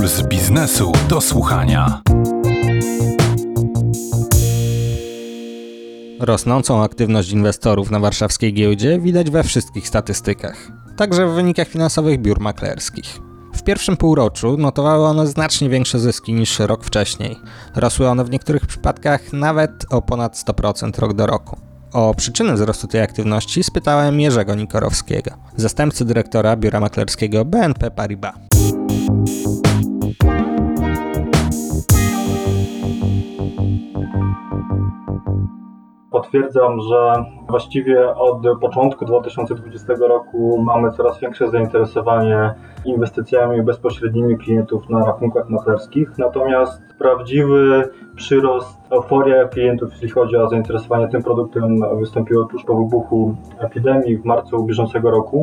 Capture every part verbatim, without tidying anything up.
Z biznesu do słuchania. Rosnącą aktywność inwestorów na warszawskiej giełdzie widać we wszystkich statystykach, także w wynikach finansowych biur maklerskich. W pierwszym półroczu notowały one znacznie większe zyski niż rok wcześniej. Rosły one w niektórych przypadkach nawet o ponad sto procent rok do roku. O przyczyny wzrostu tej aktywności spytałem Jerzego Nikorowskiego, zastępcy dyrektora biura maklerskiego B N P Paribas. Potwierdzam, że właściwie od początku dwa tysiące dwudziestego roku mamy coraz większe zainteresowanie inwestycjami bezpośrednimi klientów na rachunkach maklerskich, natomiast prawdziwy przyrost, euforia klientów, jeśli chodzi o zainteresowanie tym produktem, wystąpiło tuż po wybuchu epidemii w marcu bieżącego roku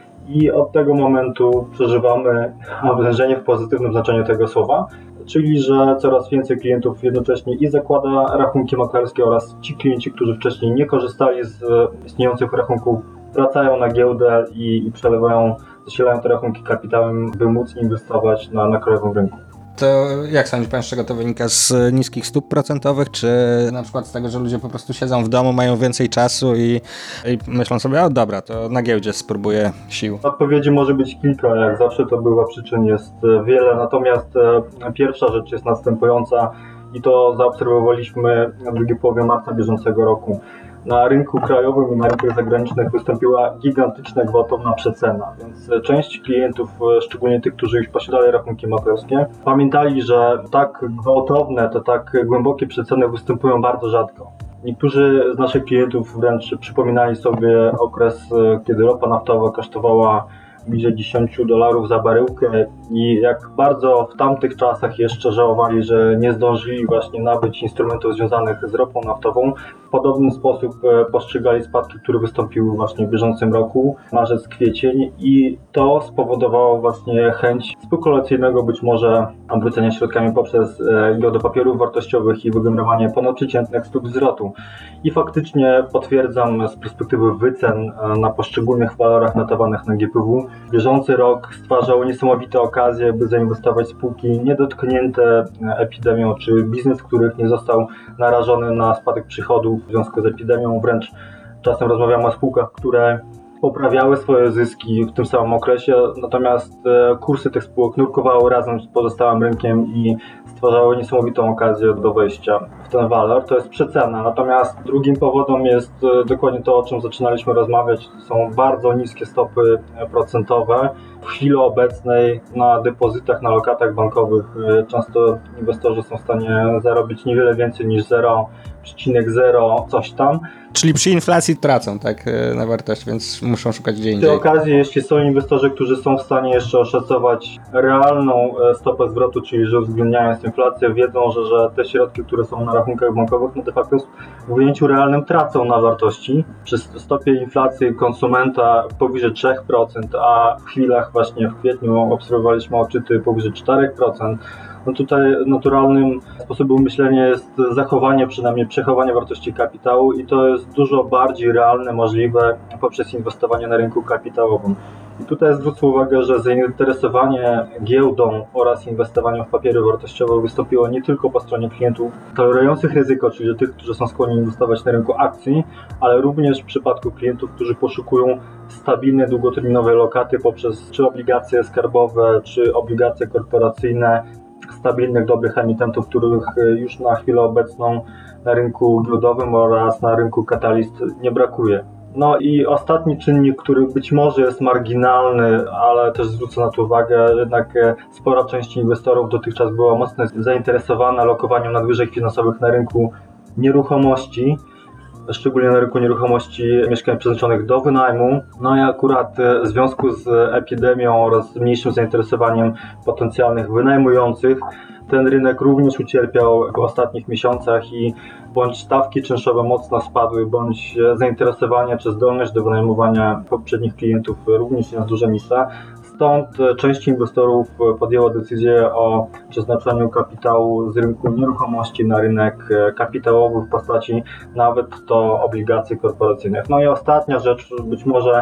i od tego momentu przeżywamy oblężenie w pozytywnym znaczeniu tego słowa. Czyli, że coraz więcej klientów jednocześnie i zakłada rachunki maklerskie oraz ci klienci, którzy wcześniej nie korzystali z istniejących rachunków, wracają na giełdę i, i przelewają, zasilają te rachunki kapitałem, by móc inwestować na, na krajowym rynku. To jak sądzi Pan, z czego to wynika? Z niskich stóp procentowych, czy na przykład z tego, że ludzie po prostu siedzą w domu, mają więcej czasu i, i myślą sobie, o dobra, to na giełdzie spróbuję sił? Odpowiedzi może być kilka, jak zawsze to bywa, przyczyn jest wiele, natomiast pierwsza rzecz jest następująca i to zaobserwowaliśmy w drugiej połowie marca bieżącego roku. Na rynku krajowym i na rynkach zagranicznych wystąpiła gigantyczna, gwałtowna przecena, więc część klientów, szczególnie tych, którzy już posiadali rachunki maklerskie, pamiętali, że tak gwałtowne, to tak głębokie przeceny występują bardzo rzadko. Niektórzy z naszych klientów wręcz przypominali sobie okres, kiedy ropa naftowa kosztowała bliżej dziesięć dolarów za baryłkę i jak bardzo w tamtych czasach jeszcze żałowali, że nie zdążyli właśnie nabyć instrumentów związanych z ropą naftową. W podobny sposób postrzegali spadki, które wystąpiły właśnie w bieżącym roku, marzec, kwiecień, i to spowodowało właśnie chęć spekulacyjnego być może obrócenia środkami poprzez giełdę papierów wartościowych i wygenerowanie ponadprzeciętnych stóp zwrotu. I faktycznie potwierdzam z perspektywy wycen na poszczególnych walorach notowanych na G P W, bieżący rok stwarzał niesamowite okazje, by zainwestować w spółki niedotknięte epidemią, czy biznes, których nie został narażony na spadek przychodów w związku z epidemią. Wręcz czasem rozmawiamy o spółkach, które poprawiały swoje zyski w tym samym okresie, natomiast kursy tych spółek nurkowały razem z pozostałym rynkiem i stwarzały niesamowitą okazję do wejścia w ten walor. To jest przecena. Natomiast drugim powodem jest dokładnie to, o czym zaczynaliśmy rozmawiać. To są bardzo niskie stopy procentowe. W chwili obecnej na depozytach, na lokatach bankowych często inwestorzy są w stanie zarobić niewiele więcej niż zero przecinek zero coś tam. Czyli przy inflacji tracą tak na wartość, więc muszą szukać gdzie indziej. W tej okazji, jeśli są inwestorzy, którzy są w stanie jeszcze oszacować realną stopę zwrotu, czyli że uwzględniając inflację, wiedzą, że, że te środki, które są na rachunkach bankowych, no de facto w ujęciu realnym tracą na wartości. Przy stopie inflacji konsumenta powyżej trzy procent, a w chwilach właśnie w kwietniu obserwowaliśmy odczyty powyżej cztery procent, no tutaj naturalnym sposobem myślenia jest zachowanie, przynajmniej przechowanie wartości kapitału, i to jest dużo bardziej realne, możliwe poprzez inwestowanie na rynku kapitałowym. I tutaj zwrócę uwagę, że zainteresowanie giełdą oraz inwestowaniem w papiery wartościowe wystąpiło nie tylko po stronie klientów tolerujących ryzyko, czyli tych, którzy są skłonni inwestować na rynku akcji, ale również w przypadku klientów, którzy poszukują stabilne, długoterminowe lokaty poprzez czy obligacje skarbowe, czy obligacje korporacyjne, stabilnych, dobrych emitentów, których już na chwilę obecną na rynku giełdowym oraz na rynku Catalyst nie brakuje. No i ostatni czynnik, który być może jest marginalny, ale też zwrócę na to uwagę, jednak spora część inwestorów dotychczas była mocno zainteresowana lokowaniem nadwyżek finansowych na rynku nieruchomości, szczególnie na rynku nieruchomości mieszkań przeznaczonych do wynajmu. No i akurat w związku z epidemią oraz mniejszym zainteresowaniem potencjalnych wynajmujących, ten rynek również ucierpiał w ostatnich miesiącach i bądź stawki czynszowe mocno spadły, bądź zainteresowanie czy zdolność do wynajmowania poprzednich klientów również jest dużo niższa. Stąd część inwestorów podjęła decyzję o przeznaczeniu kapitału z rynku nieruchomości na rynek kapitałowy w postaci nawet to obligacji korporacyjnych. No i ostatnia rzecz, być może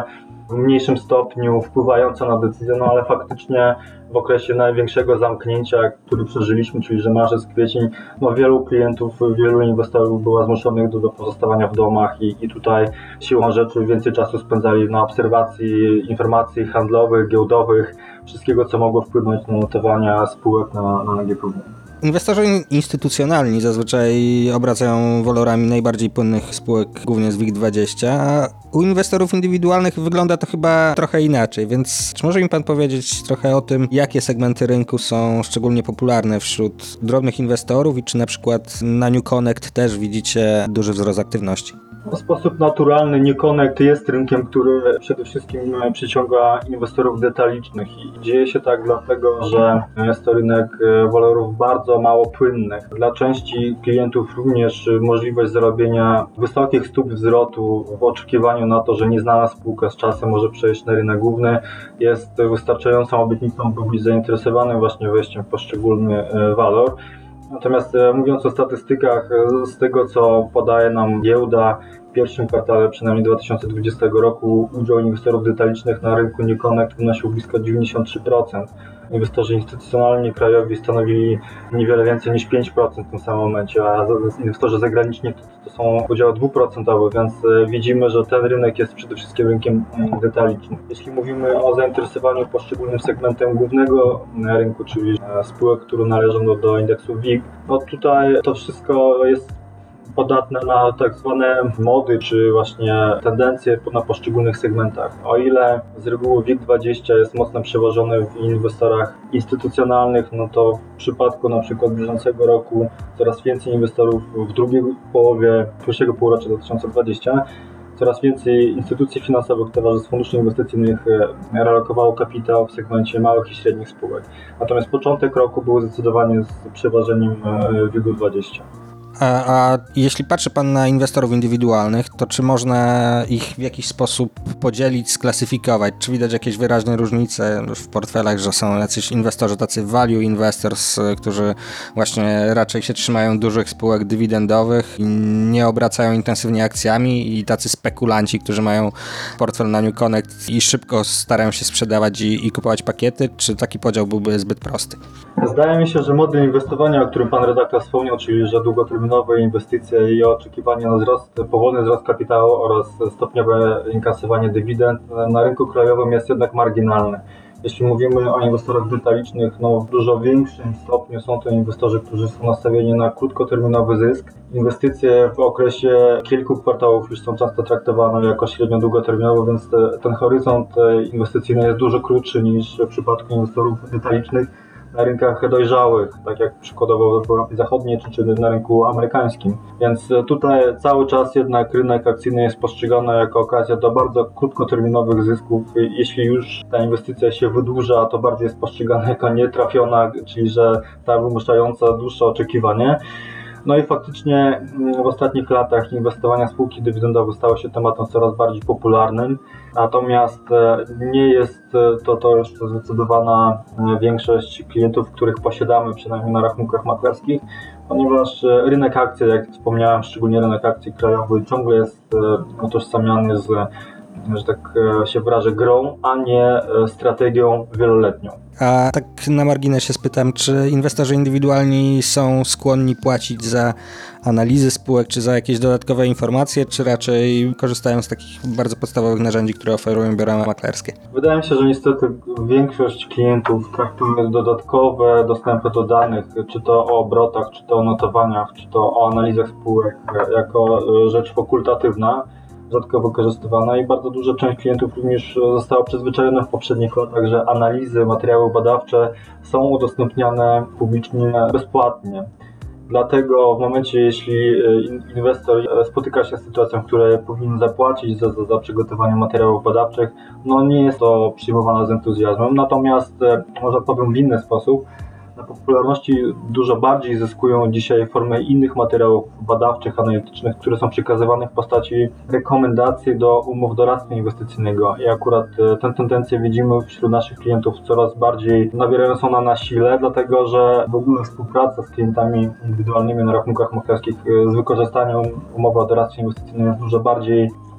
w mniejszym stopniu wpływająca na decyzję, no ale faktycznie w okresie największego zamknięcia, który przeżyliśmy, czyli że marzec, kwiecień, no wielu klientów, wielu inwestorów było zmuszonych do, do pozostawania w domach i, i tutaj siłą rzeczy więcej czasu spędzali na obserwacji informacji handlowych, giełdowych, wszystkiego, co mogło wpłynąć na notowania spółek na, na G P W. Inwestorzy instytucjonalni zazwyczaj obracają walorami najbardziej płynnych spółek, głównie z W I G dwadzieścia, a u inwestorów indywidualnych wygląda to chyba trochę inaczej, więc czy może mi pan powiedzieć trochę o tym, jakie segmenty rynku są szczególnie popularne wśród drobnych inwestorów i czy na przykład na New Connect też widzicie duży wzrost aktywności? W sposób naturalny New Connect jest rynkiem, który przede wszystkim przyciąga inwestorów detalicznych i dzieje się tak dlatego, że jest to rynek walorów bardzo mało płynnych. Dla części klientów również możliwość zarobienia wysokich stóp zwrotu w oczekiwaniu na to, że nieznana spółka z czasem może przejść na rynek główny, jest wystarczającą obietnicą, by być zainteresowanym właśnie wejściem w poszczególny walor. Natomiast mówiąc o statystykach, z tego co podaje nam giełda, w pierwszym kwartale przynajmniej dwa tysiące dwudziestego roku udział inwestorów detalicznych na rynku New Connect wynosił blisko dziewięćdziesiąt trzy procent. Inwestorzy instytucjonalni krajowi stanowili niewiele więcej niż pięć procent w tym samym momencie, a inwestorzy zagraniczni to są udziały dwuprocentowe, więc widzimy, że ten rynek jest przede wszystkim rynkiem detalicznym. Jeśli mówimy o zainteresowaniu poszczególnym segmentem głównego rynku, czyli spółek, które należą do, do indeksu W I G, no tutaj to wszystko jest podatne na tak zwane mody, czy właśnie tendencje na poszczególnych segmentach. O ile z reguły W I G dwadzieścia jest mocno przełożony w inwestorach instytucjonalnych, no to w przypadku na przykład bieżącego roku coraz więcej inwestorów w drugiej połowie pierwszego półrocza dwa tysiące dwudziestego coraz więcej instytucji finansowych, towarzystw funduszy inwestycyjnych realokowało kapitał w segmencie małych i średnich spółek. Natomiast początek roku był zdecydowanie z przeważeniem W I G dwadzieścia. A, a jeśli patrzy pan na inwestorów indywidualnych, to czy można ich w jakiś sposób podzielić, sklasyfikować? Czy widać jakieś wyraźne różnice w portfelach, że są jacyś inwestorzy tacy value investors, którzy właśnie raczej się trzymają dużych spółek dywidendowych i nie obracają intensywnie akcjami, i tacy spekulanci, którzy mają portfel na New Connect i szybko starają się sprzedawać i, i kupować pakiety? Czy taki podział byłby zbyt prosty? Zdaje mi się, że model inwestowania, o którym pan redaktor wspomniał, czyli że długoterminowe inwestycje i oczekiwanie na wzrost, powolny wzrost kapitału oraz stopniowe inkasowanie dywidend na rynku krajowym jest jednak marginalny. Jeśli mówimy o inwestorach detalicznych, no w dużo większym stopniu są to inwestorzy, którzy są nastawieni na krótkoterminowy zysk. Inwestycje w okresie kilku kwartałów już są często traktowane jako średnio długoterminowe, więc te, ten horyzont inwestycyjny jest dużo krótszy niż w przypadku inwestorów detalicznych na rynkach dojrzałych, tak jak przykładowo w Europie Zachodniej czy, czy na rynku amerykańskim. Więc tutaj cały czas jednak rynek akcyjny jest postrzegany jako okazja do bardzo krótkoterminowych zysków. Jeśli już ta inwestycja się wydłuża, to bardziej jest postrzegana jako nietrafiona, czyli że ta wymuszająca dłuższe oczekiwanie. No i faktycznie w ostatnich latach inwestowania w spółki dywidendowe stało się tematem coraz bardziej popularnym, natomiast nie jest to, to już zdecydowana większość klientów, których posiadamy przynajmniej na rachunkach maklerskich, ponieważ rynek akcji, jak wspomniałem, szczególnie rynek akcji krajowy, ciągle jest utożsamiany z, że tak się wyrażę, grą, a nie strategią wieloletnią. A tak na marginesie spytam, czy inwestorzy indywidualni są skłonni płacić za analizy spółek, czy za jakieś dodatkowe informacje, czy raczej korzystają z takich bardzo podstawowych narzędzi, które oferują biura maklerskie? Wydaje mi się, że niestety większość klientów traktuje dodatkowe dostępy do danych, czy to o obrotach, czy to o notowaniach, czy to o analizach spółek, jako rzecz fakultatywna, rzadko wykorzystywana, i bardzo duża część klientów również została przyzwyczajona w poprzednich latach, że analizy, materiały badawcze są udostępniane publicznie bezpłatnie. Dlatego w momencie, jeśli inwestor spotyka się z sytuacją, w której powinien zapłacić za, za, za przygotowanie materiałów badawczych, no nie jest to przyjmowane z entuzjazmem. Natomiast, może powiem w inny sposób, na popularności dużo bardziej zyskują dzisiaj formy innych materiałów badawczych, analitycznych, które są przekazywane w postaci rekomendacji do umów doradztwa inwestycyjnego. I akurat tę tendencję widzimy wśród naszych klientów coraz bardziej nabierającą na, na sile, dlatego że w ogóle współpraca z klientami indywidualnymi na rachunkach maklerskich z wykorzystaniem umowy o doradztwie inwestycyjnym jest dużo bardziej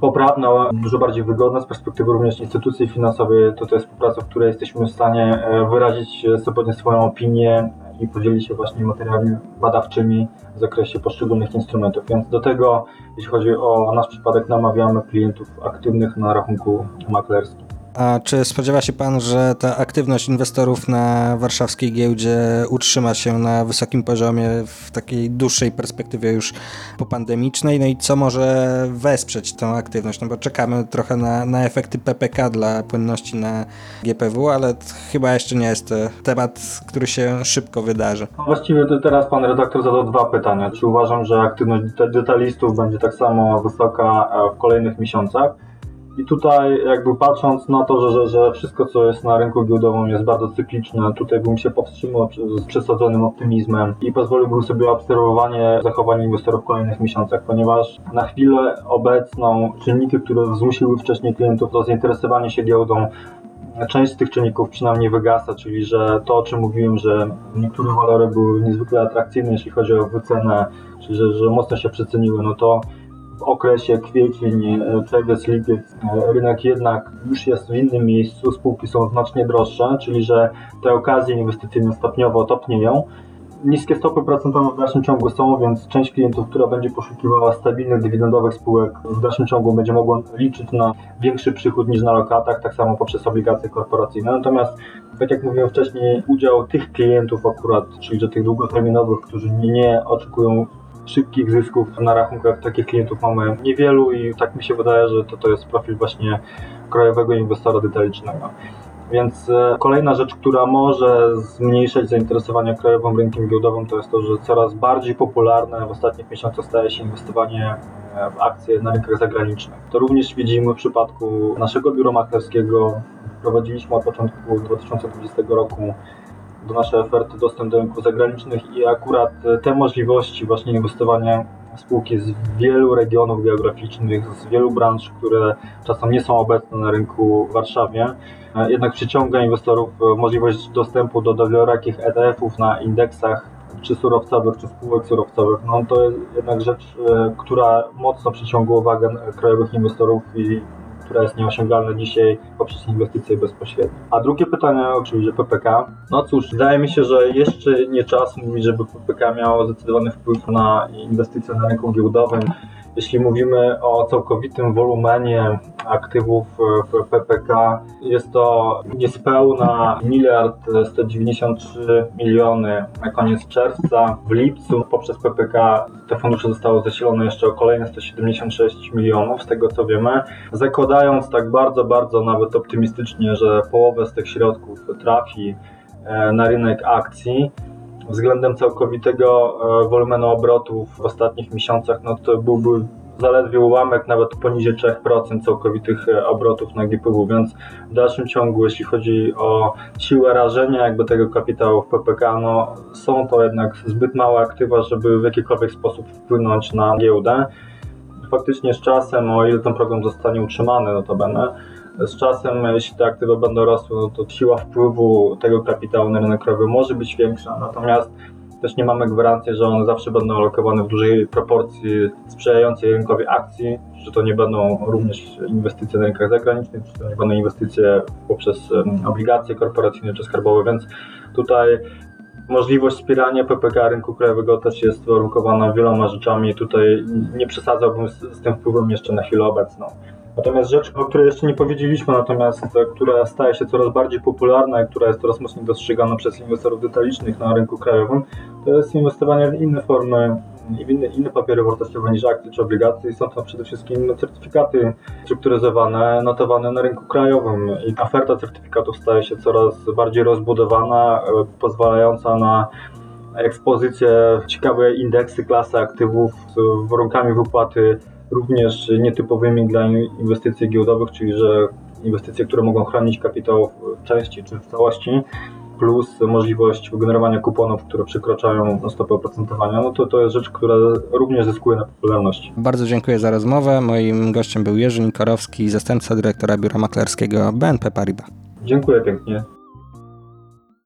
poprawna, dużo bardziej wygodna z perspektywy również instytucji finansowej. To, to jest współpraca, w której jesteśmy w stanie wyrazić swobodnie swoją opinię i podzielić się właśnie materiałami badawczymi w zakresie poszczególnych instrumentów. Więc do tego, jeśli chodzi o nasz przypadek, namawiamy klientów aktywnych na rachunku maklerskim. A czy spodziewa się Pan, że ta aktywność inwestorów na warszawskiej giełdzie utrzyma się na wysokim poziomie w takiej dłuższej perspektywie już popandemicznej? No i co może wesprzeć tę aktywność? No bo czekamy trochę na, na efekty P P K dla płynności na G P W, ale to chyba jeszcze nie jest to temat, który się szybko wydarzy. No właściwie to teraz Pan redaktor zadał dwa pytania. Czy uważam, że aktywność detalistów będzie tak samo wysoka w kolejnych miesiącach? I tutaj jakby patrząc na to, że, że, że wszystko co jest na rynku giełdowym jest bardzo cykliczne, tutaj bym się powstrzymał z przesadzonym optymizmem i pozwoliłbym sobie obserwowanie zachowania inwestorów w kolejnych miesiącach, ponieważ na chwilę obecną czynniki, które zmusiły wcześniej klientów do zainteresowania się giełdą, część z tych czynników przynajmniej wygasa, czyli że to, o czym mówiłem, że niektóre walory były niezwykle atrakcyjne, jeśli chodzi o wycenę, czyli że, że mocno się przeceniły, no to w okresie kwiecień, czerwiec, lipiec rynek jednak już jest w innym miejscu, spółki są znacznie droższe, czyli że te okazje inwestycyjne stopniowo topnieją. Niskie stopy procentowe w dalszym ciągu są, więc część klientów, która będzie poszukiwała stabilnych, dywidendowych spółek, w dalszym ciągu będzie mogła liczyć na większy przychód niż na lokatach, tak samo poprzez obligacje korporacyjne. Natomiast, tak jak mówiłem wcześniej, udział tych klientów akurat, czyli że tych długoterminowych, którzy nie oczekują szybkich zysków na rachunkach, takich klientów mamy niewielu i tak mi się wydaje, że to, to jest profil właśnie krajowego inwestora detalicznego. Więc kolejna rzecz, która może zmniejszać zainteresowanie krajowym rynkiem giełdowym, to jest to, że coraz bardziej popularne w ostatnich miesiącach staje się inwestowanie w akcje na rynkach zagranicznych. To również widzimy w przypadku naszego biura maklerskiego. Wprowadziliśmy od początku dwa tysiące dwudziestego roku do naszej oferty dostęp do rynków zagranicznych i akurat te możliwości właśnie inwestowania w spółki z wielu regionów geograficznych, z wielu branż, które czasem nie są obecne na rynku w Warszawie, jednak przyciąga inwestorów możliwość dostępu do wielorakich E T F-ów na indeksach czy surowcowych, czy spółek surowcowych. No to jest jednak rzecz, która mocno przyciąga uwagę krajowych inwestorów i która jest nieosiągalna dzisiaj poprzez inwestycje bezpośrednie. A drugie pytanie, oczywiście P P K. No cóż, wydaje mi się, że jeszcze nie czas mówić, żeby P P K miało zdecydowany wpływ na inwestycje na rynku giełdowym. Jeśli mówimy o całkowitym wolumenie aktywów w P P K, jest to niespełna miliard sto dziewięćdziesiąt trzy miliony na koniec czerwca. W lipcu poprzez P P K te fundusze zostały zasilone jeszcze o kolejne sto siedemdziesiąt sześć milionów, z tego co wiemy. Zakładając tak bardzo, bardzo nawet optymistycznie, że połowę z tych środków trafi na rynek akcji, względem całkowitego wolumenu obrotów w ostatnich miesiącach, no to byłby zaledwie ułamek, nawet poniżej trzy procent całkowitych obrotów na G P W, więc w dalszym ciągu, jeśli chodzi o siłę rażenia jakby tego kapitału w P P K, no są to jednak zbyt małe aktywa, żeby w jakikolwiek sposób wpłynąć na giełdę. Faktycznie z czasem, o ile ten program zostanie utrzymany notabene, z czasem, jeśli te aktywa będą rosły, no to siła wpływu tego kapitału na rynek krajowy może być większa, natomiast też nie mamy gwarancji, że one zawsze będą alokowane w dużej proporcji sprzyjającej rynkowi akcji, że to nie będą również inwestycje na rynkach zagranicznych, czy to nie będą inwestycje poprzez obligacje korporacyjne czy skarbowe, więc tutaj możliwość wspierania P P K rynku krajowego też jest warunkowana wieloma rzeczami. Tutaj nie przesadzałbym z, z tym wpływem jeszcze na chwilę obecną. Natomiast rzecz, o której jeszcze nie powiedzieliśmy, natomiast która staje się coraz bardziej popularna i która jest coraz mocniej dostrzegana przez inwestorów detalicznych na rynku krajowym, to jest inwestowanie w inne formy, w inne, inne papiery wartościowe niż akcje czy obligacje. Są to przede wszystkim certyfikaty strukturyzowane, notowane na rynku krajowym i oferta certyfikatów staje się coraz bardziej rozbudowana, pozwalająca na ekspozycję ciekawe indeksy, klasy aktywów z warunkami wypłaty również nietypowymi dla inwestycji giełdowych, czyli że inwestycje, które mogą chronić kapitał w części czy w całości, plus możliwość wygenerowania kuponów, które przekraczają stopę oprocentowania, no to to jest rzecz, która również zyskuje na popularności. Bardzo dziękuję za rozmowę. Moim gościem był Jerzy Nikorowski, zastępca dyrektora biura maklerskiego B N P Paribas. Dziękuję pięknie.